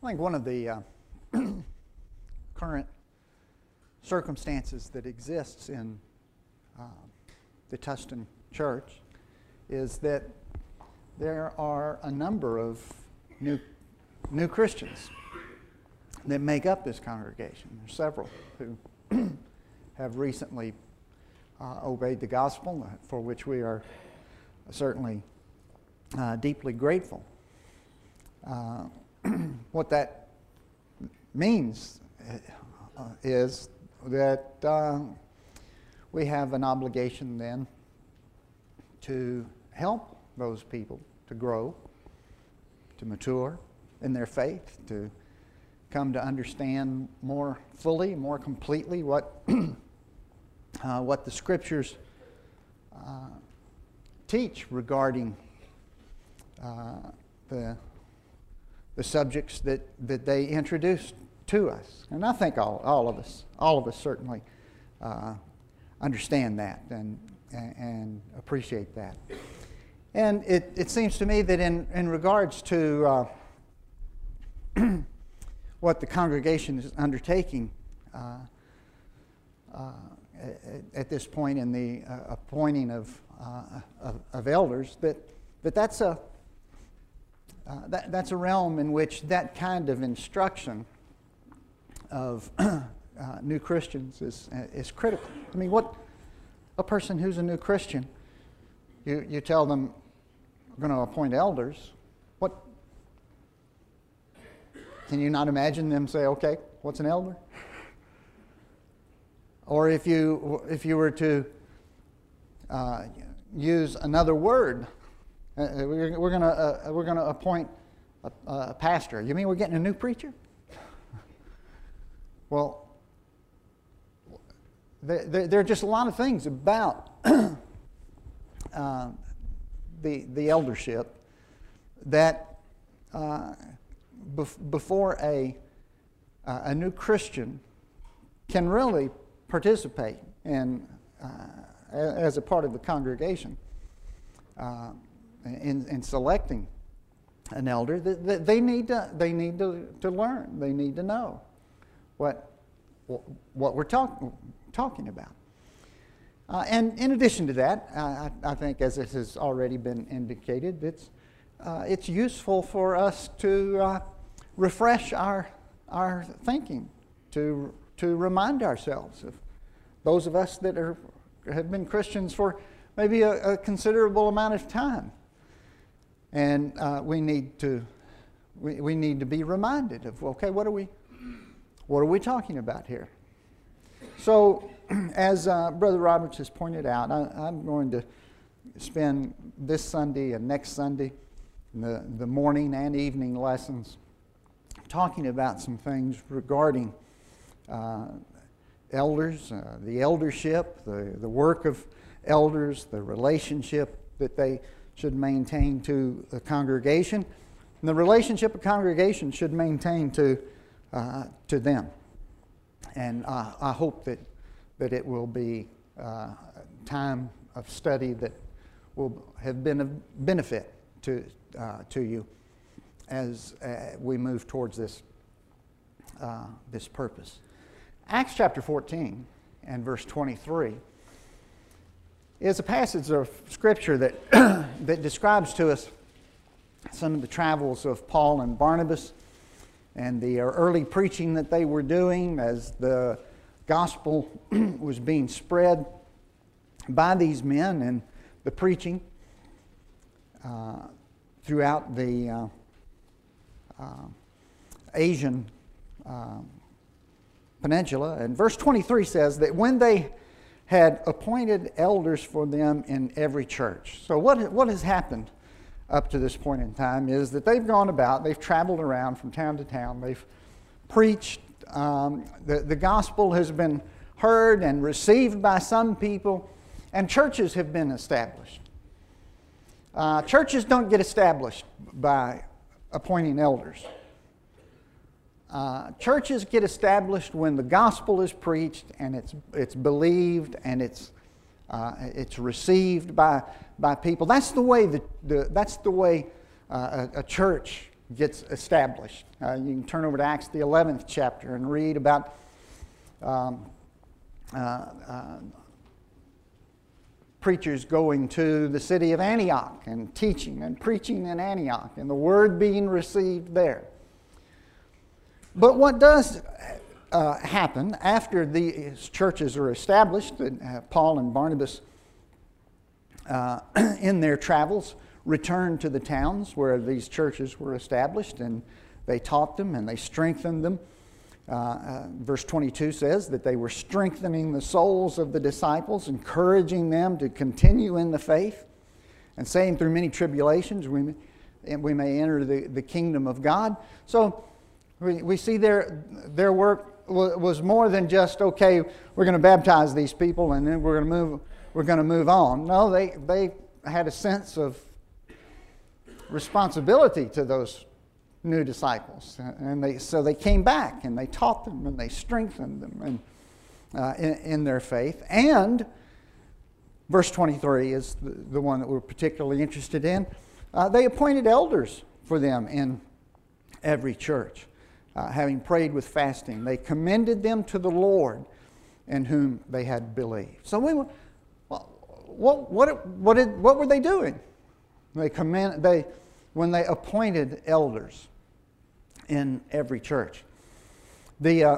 I think one of the current circumstances that exists in the Tustin Church is that there are a number of new Christians that make up this congregation. There's several who have recently obeyed the gospel, for which we are certainly deeply grateful. What that means is that we have an obligation then to help those people to grow, to mature in their faith, to come to understand more fully, more completely what the Scriptures teach regarding the subjects that they introduce to us. And I think all of us certainly understand that and appreciate that. And it seems to me that in regards to what the congregation is undertaking at this point in the appointing of elders, that's a realm in which that kind of instruction of new Christians is critical. I mean, what a person who's a new Christian, you tell them we're going to appoint elders. What can you not imagine them say? Okay, what's an elder? Or if you were to use another word, we're going to appoint a pastor. You mean we're getting a new preacher? Well, there are just a lot of things about the eldership that before a new Christian can really participate in as a part of the congregation in selecting an elder, they need to learn. They need to know what we're talking about. And in addition to that, I think, as it has already been indicated, it's useful for us to refresh our thinking, to remind ourselves of those of us that have been Christians for maybe a considerable amount of time, and we need to be reminded of, okay, what are we talking about here? So, as Brother Roberts has pointed out, I'm going to spend this Sunday and next Sunday, the morning and evening lessons, talking about some things regarding elders, the eldership, the work of elders, the relationship that they should maintain to the congregation, and the relationship a congregation should maintain to them. And I hope that it will be a time of study that will have been of benefit to you as we move towards this purpose. Acts chapter 14 and verse 23 is a passage of Scripture that that describes to us some of the travels of Paul and Barnabas and the early preaching that they were doing as the gospel was being spread by these men, and the preaching throughout the Asian peninsula. And verse 23 says that when they had appointed elders for them in every church. So what has happened up to this point in time is that they've gone about, they've traveled around from town to town, they've preached, the gospel has been heard and received by some people, and churches have been established. Churches don't get established by appointing elders. Churches get established when the gospel is preached and it's believed and it's received by people. That's the way a church gets established. You can turn over to Acts the 11th chapter and read about preachers going to the city of Antioch and teaching and preaching in Antioch and the word being received there. But what does happen after these churches are established, Paul and Barnabas in their travels returned to the towns where these churches were established, and they taught them and they strengthened them. Verse 22 says that they were strengthening the souls of the disciples, encouraging them to continue in the faith, and saying through many tribulations we may enter the kingdom of God. So we see their work was more than just, okay, we're going to baptize these people and then we're going to move on. No, they had a sense of responsibility to those new disciples, and so they came back and they taught them and they strengthened them in their faith. And verse 23 is the one that we're particularly interested in. They appointed elders for them in every church, having prayed with fasting. They commended them to the Lord in whom they had believed. So what were they doing? When they appointed elders in every church. The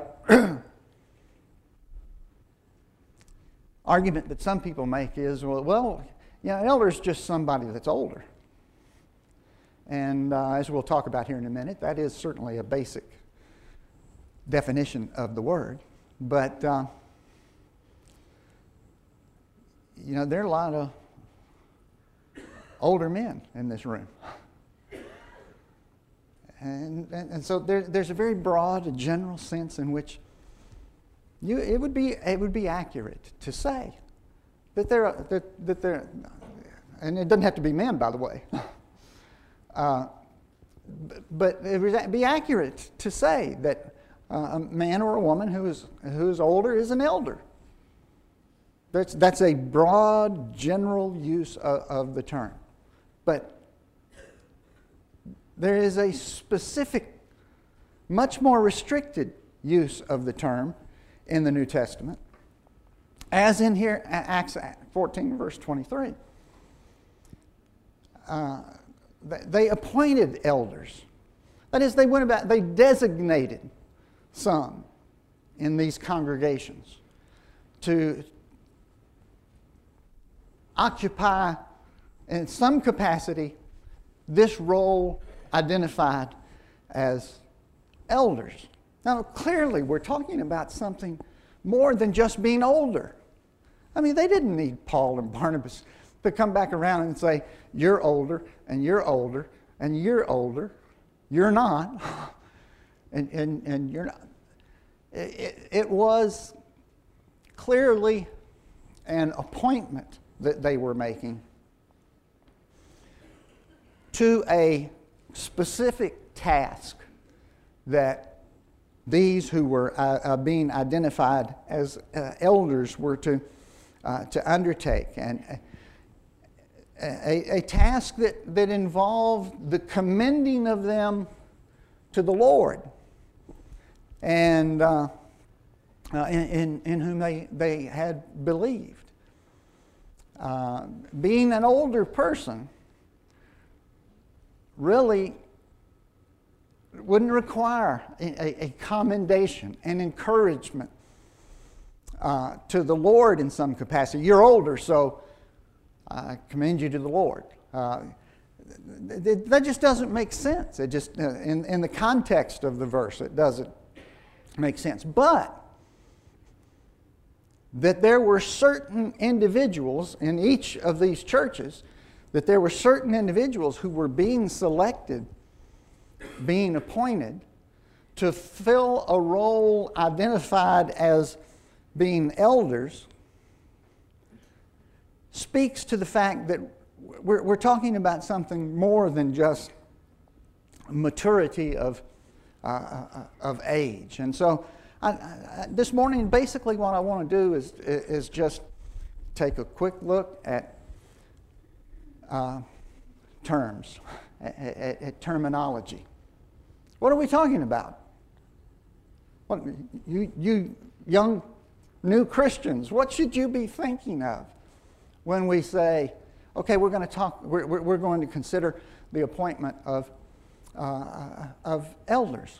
argument that some people make is, elder is just somebody that's older. And as we'll talk about here in a minute, that is certainly a basic definition of the word. But, there are a lot of older men in this room. And so there's a very broad, general sense in which it would be accurate to say that they're, and it doesn't have to be men, by the way. But it would be accurate to say that a man or a woman who is older is an elder. That's a broad, general use of the term. But there is a specific, much more restricted use of the term in the New Testament, as in here, Acts 14, verse 23. They appointed elders. That is, they designated some in these congregations to occupy, in some capacity, this role identified as elders. Now, clearly, we're talking about something more than just being older. I mean, they didn't need Paul and Barnabas to come back around and say, you're older, and you're older, and you're older. You're not. and you're not. It was clearly an appointment that they were making to a specific task that these who were being identified as elders were to undertake, and a task that involved the commending of them to the Lord, and in whom they had believed. Being an older person really wouldn't require a commendation and encouragement to the Lord in some capacity. You're older, so I commend you to the Lord. That just doesn't make sense. It just, in the context of the verse, it doesn't make sense. But that there were certain individuals in each of these churches, that there were certain individuals who were being selected, being appointed to fill a role identified as being elders, speaks to the fact that we're talking about something more than just maturity of age. And so this morning, basically what I want to do is just take a quick look at terms, at terminology. What are we talking about? What, you young new Christians, what should you be thinking of when we say, okay, we're going to consider the appointment of elders?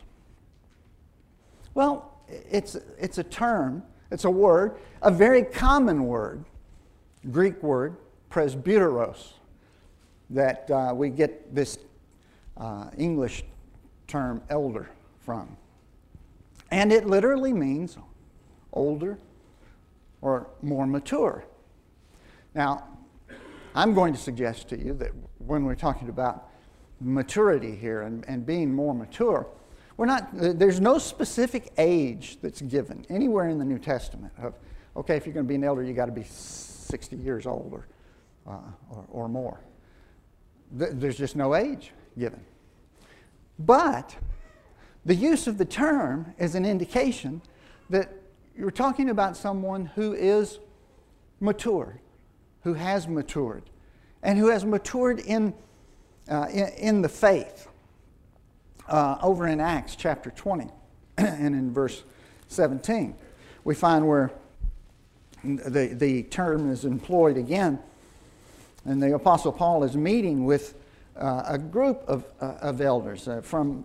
Well, it's a term, it's a word, a very common word, Greek word, presbyteros, that we get this English term elder from. And it literally means older or more mature. Now, I'm going to suggest to you that when we're talking about maturity here and being more mature, there's no specific age that's given anywhere in the New Testament of, okay, if you're going to be an elder, you got to be 60 years old or more. There's just no age given. But the use of the term is an indication that you're talking about someone who is mature, who has matured, and who has matured in the faith. Over in Acts chapter 20 and in verse 17, we find where the term is employed again, and the Apostle Paul is meeting with a group of elders from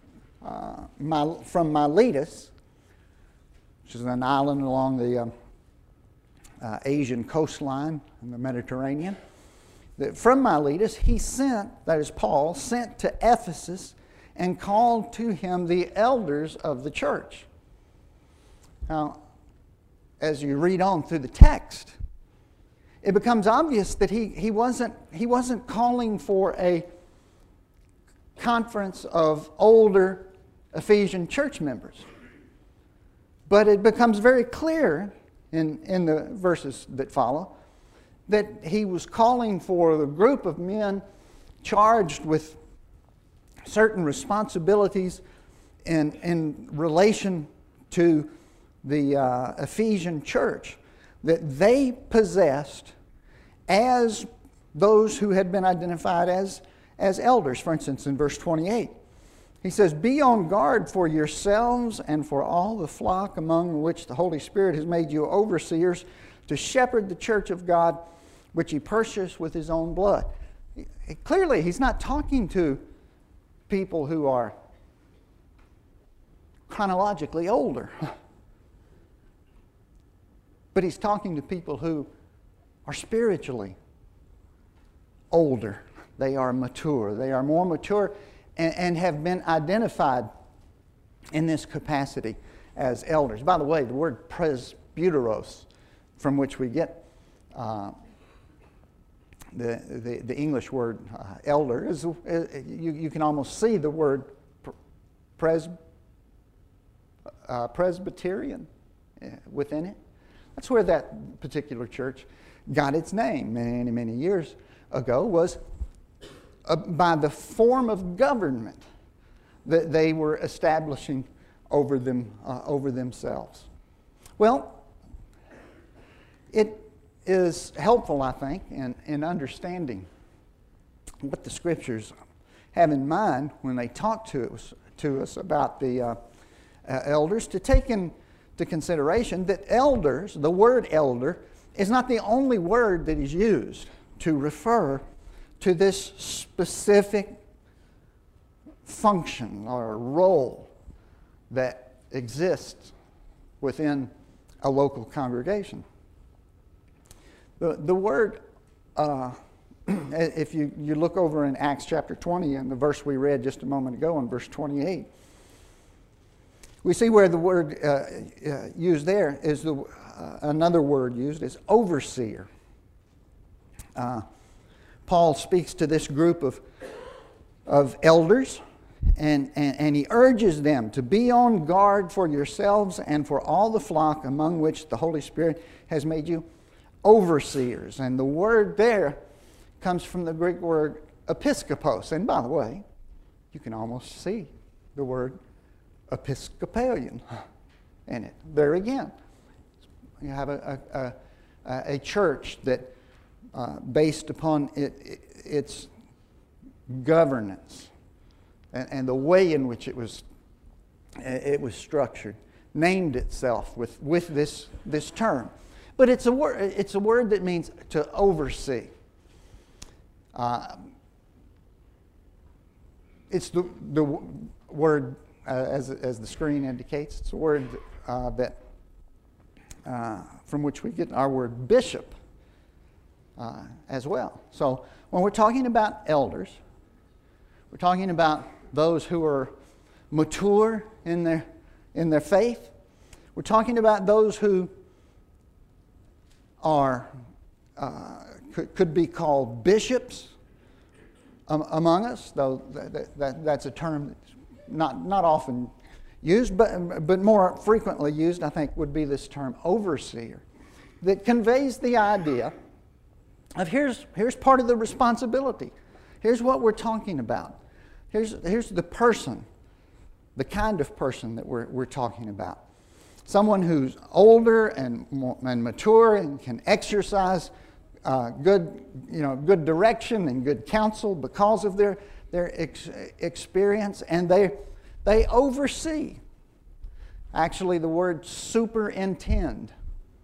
Miletus, which is an island along the Asian coastline in the Mediterranean. From Miletus, he sent, that is Paul, sent to Ephesus and called to him the elders of the church. Now, as you read on through the text, it becomes obvious that he wasn't calling for a conference of older Ephesian church members. But it becomes very clear in the verses that follow that he was calling for the group of men charged with certain responsibilities in relation to the Ephesian church that they possessed as those who had been identified as elders. For instance, in verse 28, he says, "Be on guard for yourselves and for all the flock among which the Holy Spirit has made you overseers to shepherd the church of God, which he purchased with his own blood." Clearly, he's not talking to people who are chronologically older. But he's talking to people who are spiritually older. They are mature. They are more mature and have been identified in this capacity as elders. By the way, the word presbyteros, from which we get the English word elder, is you can almost see the word Presbyterian within it. That's where that particular church got its name many, many years ago, was by the form of government that they were establishing over themselves. Well, it is helpful, I think, in understanding what the Scriptures have in mind when they talk to us about the elders, to take into consideration that elders, the word elder, is not the only word that is used to refer to this specific function or role that exists within a local congregation. The word, if you look over in Acts chapter 20 and the verse we read just a moment ago in verse 28, we see where the word used there is another word used is overseer. Paul speaks to this group of elders, and he urges them to be on guard for yourselves and for all the flock among which the Holy Spirit has made you overseers. And the word there comes from the Greek word episkopos. And by the way, you can almost see the word Episcopalian in it. There again, you have a church that, based upon its governance, and the way in which it was structured, named itself with this term. But it's a word that means to oversee. It's the word, as the screen indicates, it's a word that from which we get our word bishop as well. So when we're talking about elders, we're talking about those who are mature in their faith. We're talking about those who are could be called bishops among us, though that's a term that's not often used, but more frequently used, I think, would be this term overseer, that conveys the idea of here's part of the responsibility. Here's what we're talking about. Here's the person, the kind of person that we're talking about. Someone who's older and mature and can exercise good direction and good counsel because of their experience, and they oversee. Actually, the word superintend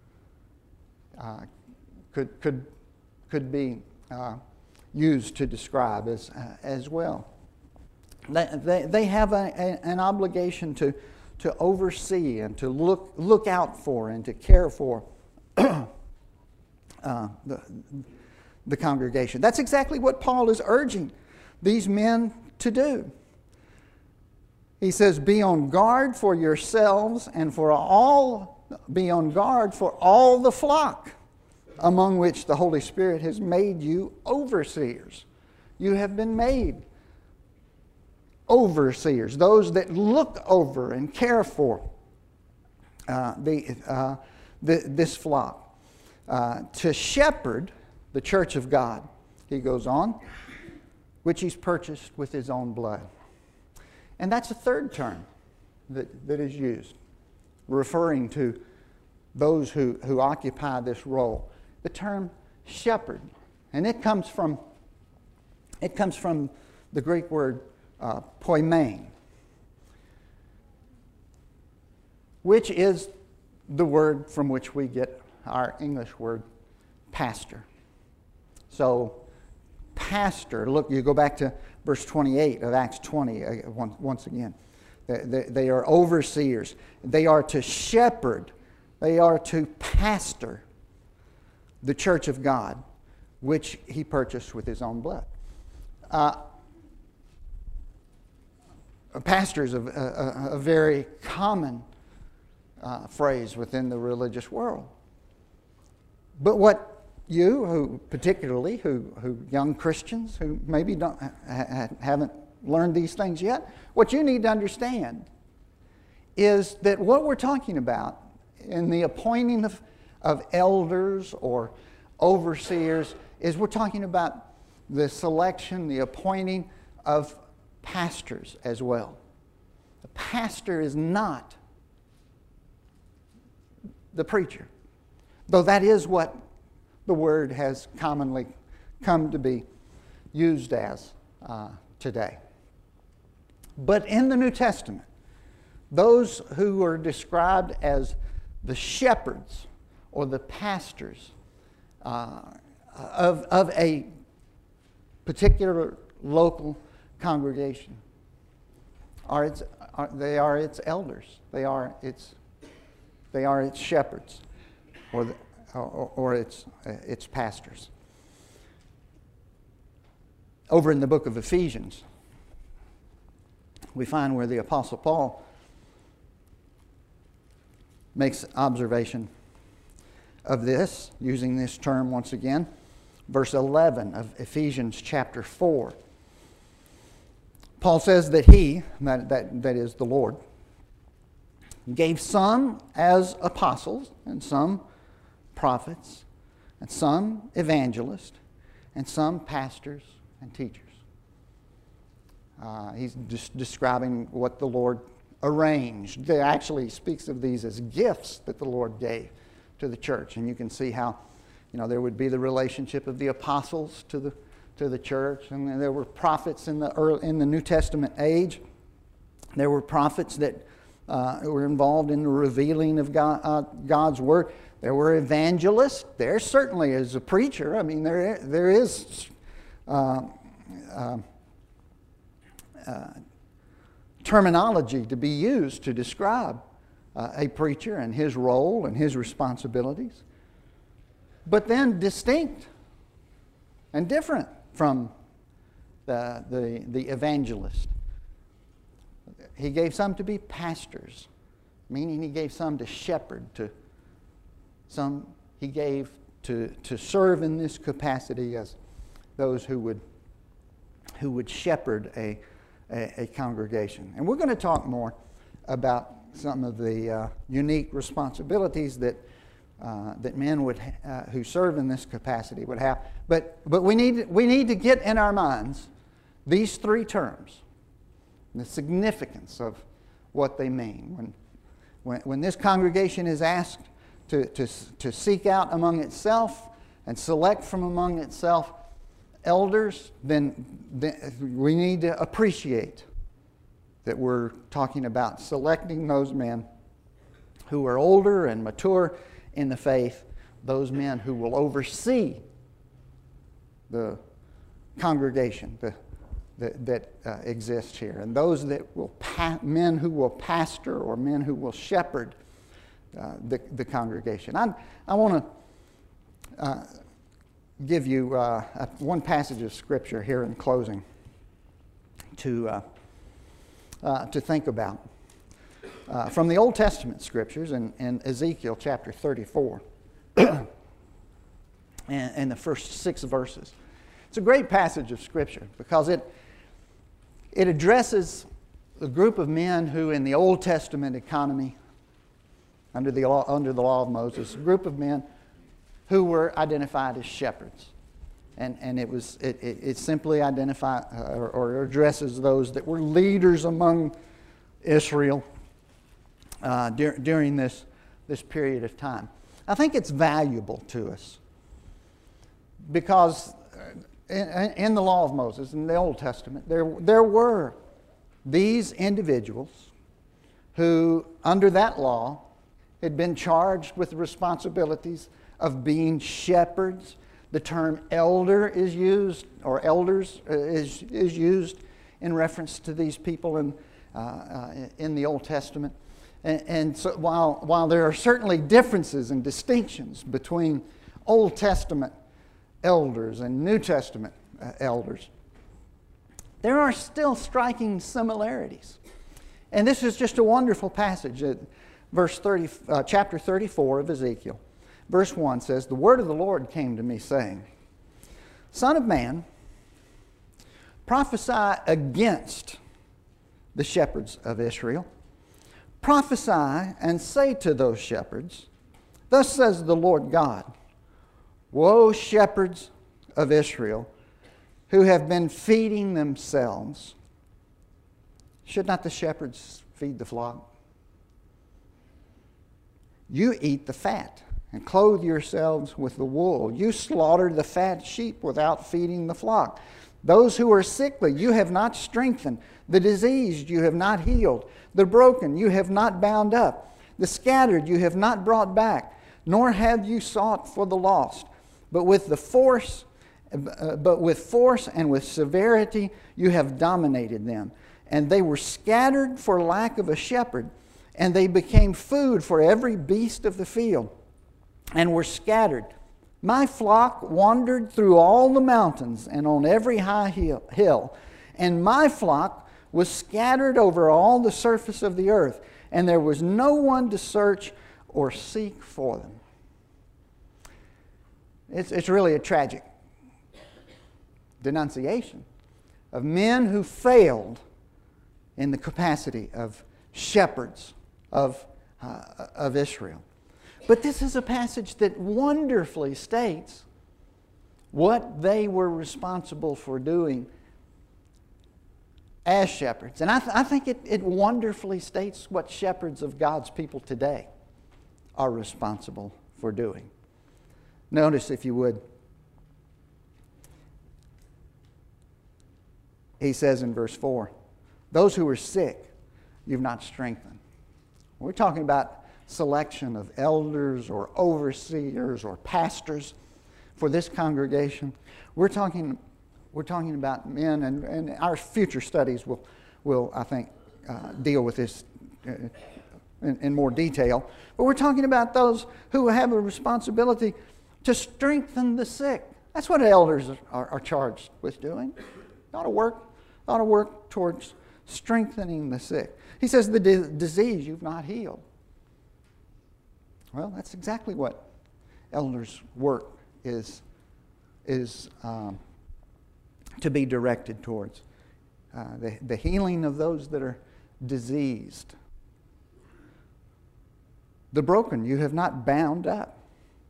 could be used to describe as well. They have an obligation to oversee and to look out for and to care for the congregation. That's exactly what Paul is urging these men to do. He says, be on guard for yourselves and be on guard for all the flock among which the Holy Spirit has made you overseers. You have been made overseers, those that look over and care for this flock. To shepherd the church of God, he goes on, which he's purchased with his own blood. And that's a third term that is used, referring to those who occupy this role. The term shepherd. And it comes from the Greek word poimen, which is the word from which we get our English word pastor. So, pastor, look, you go back to verse 28 of Acts 20 once again. They are overseers. They are to shepherd. They are to pastor the church of God, which he purchased with his own blood. A pastor is a very common phrase within the religious world. But what you, particularly young Christians who maybe haven't learned these things yet, what you need to understand is that what we're talking about in the appointing of elders or overseers is we're talking about the selection, the appointing of pastors as well. The pastor is not the preacher, though that is what the word has commonly come to be used as today. But in the New Testament, those who are described as the shepherds or the pastors of a particular local congregation they are its elders. They are its shepherds or its pastors. Over in the book of Ephesians, we find where the Apostle Paul makes observation of this, using this term once again. Verse 11 of Ephesians chapter 4. Paul says that he, that is the Lord, gave some as apostles, and some prophets, and some evangelists, and some pastors and teachers. He's just describing what the Lord arranged. He actually speaks of these as gifts that the Lord gave to the church. And you can see how, there would be the relationship of the apostles to to the church, and there were prophets in the New Testament age. There were prophets that were involved in the revealing of God's Word. There were evangelists. There certainly is a preacher. I mean, there is terminology to be used to describe a preacher and his role and his responsibilities. But then distinct and different from the evangelist. He gave some to be pastors, meaning he gave some to shepherd, to some he gave to serve in this capacity as those who would shepherd a congregation. And we're going to talk more about some of the unique responsibilities that men who serve in this capacity would have. But we need to get in our minds these three terms, the significance of what they mean. When this congregation is asked to seek out among itself and select from among itself elders, then we need to appreciate that we're talking about selecting those men who are older and mature in the faith, those men who will oversee the congregation that exists here, and those that will men who will pastor or men who will shepherd the congregation. I want to give you one passage of Scripture here in closing to think about. From the Old Testament Scriptures in Ezekiel chapter 34 and the first 6 verses. It's a great passage of Scripture because it addresses a group of men who in the Old Testament economy, under the law of Moses, a group of men who were identified as shepherds. And it simply identifies or addresses those that were leaders among Israel during this period of time. I think it's valuable to us because in the law of Moses, in the Old Testament, there were these individuals who, under that law, had been charged with the responsibilities of being shepherds. The term elder is used, or elders is used in reference to these people in the Old Testament. And so while there are certainly differences and distinctions between Old Testament elders and New Testament elders, there are still striking similarities. And this is just a wonderful passage. Chapter 34 of Ezekiel. Verse 1 says, "The word of the Lord came to me, saying, Son of man, prophesy against the shepherds of Israel. Prophesy and say to those shepherds, Thus says the Lord God, Woe, shepherds of Israel, who have been feeding themselves. Should not the shepherds feed the flock? You eat the fat and clothe yourselves with the wool. You slaughter the fat sheep without feeding the flock. Those who are sickly you have not strengthened. The diseased you have not healed. The broken you have not bound up. The scattered you have not brought back, nor have you sought for the lost. But with force and with severity you have dominated them. And they were scattered for lack of a shepherd, and they became food for every beast of the field, and were scattered. My flock wandered through all the mountains and on every high hill, and my flock was scattered over all the surface of the earth, and there was no one to search or seek for them." It's really a tragic denunciation of men who failed in the capacity of shepherds of Israel. But this is a passage that wonderfully states what they were responsible for doing as shepherds. And I think it wonderfully states what shepherds of God's people today are responsible for doing. Notice, if you would, he says in verse 4, those who are sick, you've not strengthened. We're talking about selection of elders or overseers or pastors for this congregation. We're talking about men, and our future studies will I think, deal with this in more detail. But we're talking about those who have a responsibility to strengthen the sick. That's what elders are charged with doing. They ought to work towards strengthening the sick. He says the disease you've not healed. Well, that's exactly what elders' work is to be directed towards. The healing of those that are diseased. The broken you have not bound up.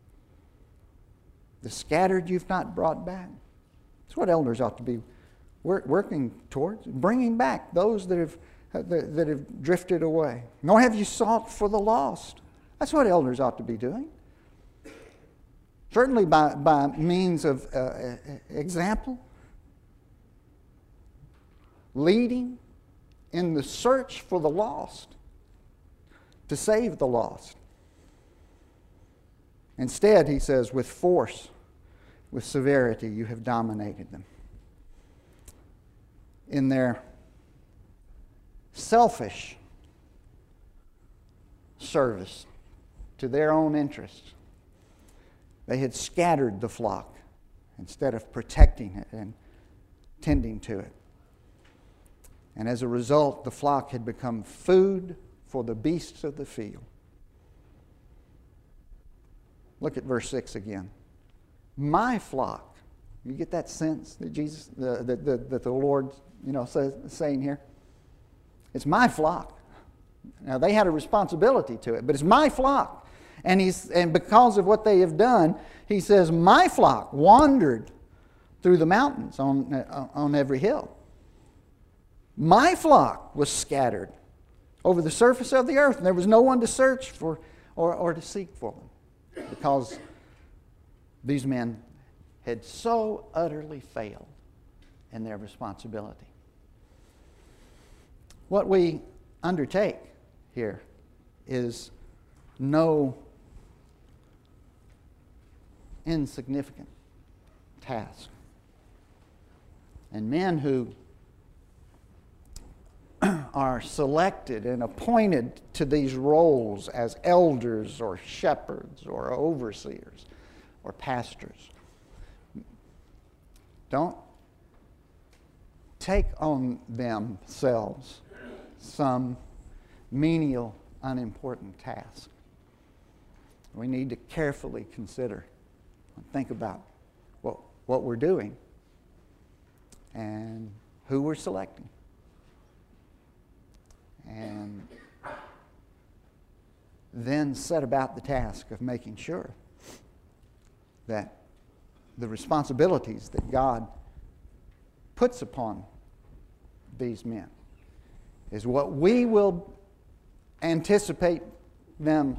The scattered you've not brought back. That's what elders ought to be working towards, bringing back those that have drifted away. Nor have you sought for the lost. That's what elders ought to be doing. Certainly by means of example, leading in the search for the lost, to save the lost. Instead, he says, with force, with severity, you have dominated them. In their selfish service to their own interests, they had scattered the flock instead of protecting it and tending to it. And as a result, the flock had become food for the beasts of the field. Look at verse 6 again. My flock. You get that sense that Jesus, that the Lord, saying here? It's my flock. Now they had a responsibility to it, but it's my flock. And because of what they have done, he says, my flock wandered through the mountains on every hill. My flock was scattered over the surface of the earth, and there was no one to search for or to seek for them, because these men had so utterly failed in their responsibility. What we undertake here is no insignificant task. And men who are selected and appointed to these roles as elders or shepherds or overseers or pastors don't take on themselves some menial, unimportant task. We need to carefully consider and think about what we're doing and who we're selecting. And then set about the task of making sure that the responsibilities that God puts upon these men is what we will anticipate them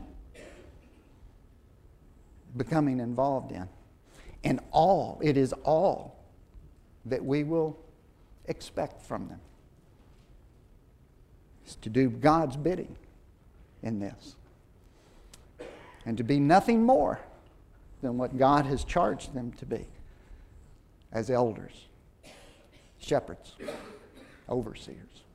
becoming involved in. And it is all that we will expect from them. Is to do God's bidding in this. And to be nothing more than what God has charged them to be as elders, shepherds, overseers.